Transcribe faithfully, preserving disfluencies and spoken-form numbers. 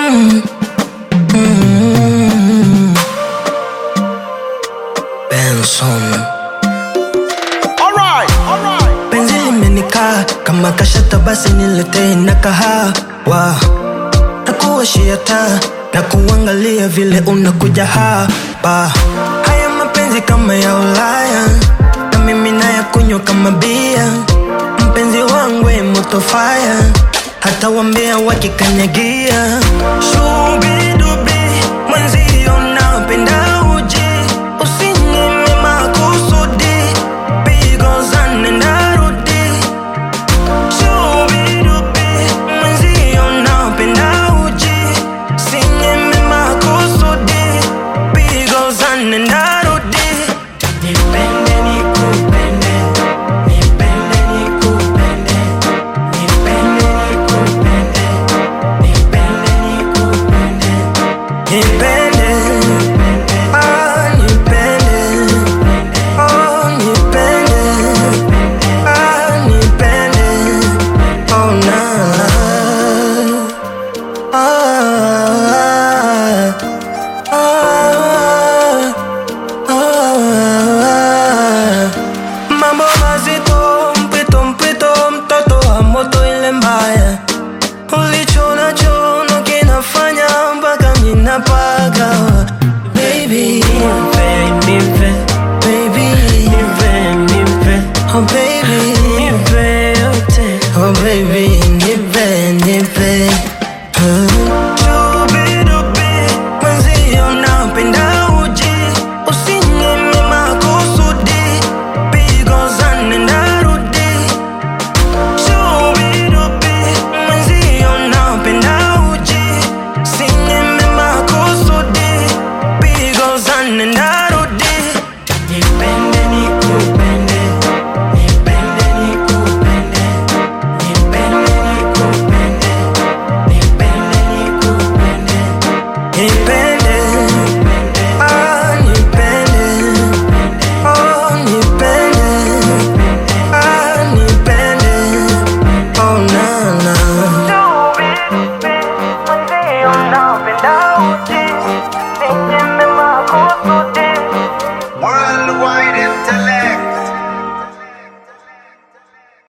mm, mm. Benson. Alright, alright. Penzi limenikaa kama kashata, basi niletee na kahawa. Nakuwashia taa na kuangalia vile unakuja hapa. Haya mapenzi kama ya Ulaya, na mimi naya kunywa kama bia. Mpenzi wangu moto fire, hata wambea wakikanyagia. Shubi